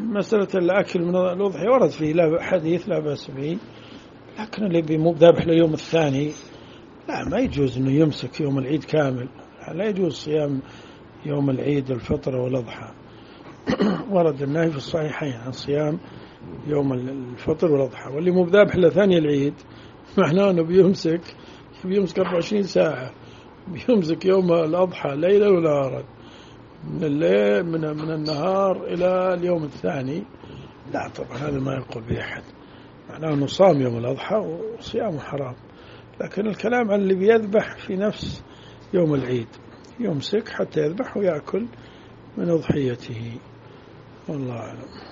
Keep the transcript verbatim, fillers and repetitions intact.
مسألة الأكل من الأضحية ورد فيه لا حديث لا بأس به، لكن اللي بمو ذابح لليوم الثاني لا، ما يجوز إنه يمسك يوم العيد كامل، لا يجوز صيام يوم العيد الفطر والأضحى. ورد النهي في الصحيحين عن صيام يوم الفطر والأضحى. واللي مو ذابح لثاني العيد معناه إنه بيمسك بيمسك أربعة وعشرين ساعة، بيمسك يوم الأضحى ليلا ونهارا، من الليل من من النهار إلى اليوم الثاني. لا طبعا هذا ما يقول به أحد، معناه أنه صام يوم الأضحى وصيامه حرام. لكن الكلام عن اللي بيذبح في نفس يوم العيد، يمسك حتى يذبح ويأكل من أضحيته، والله أعلم.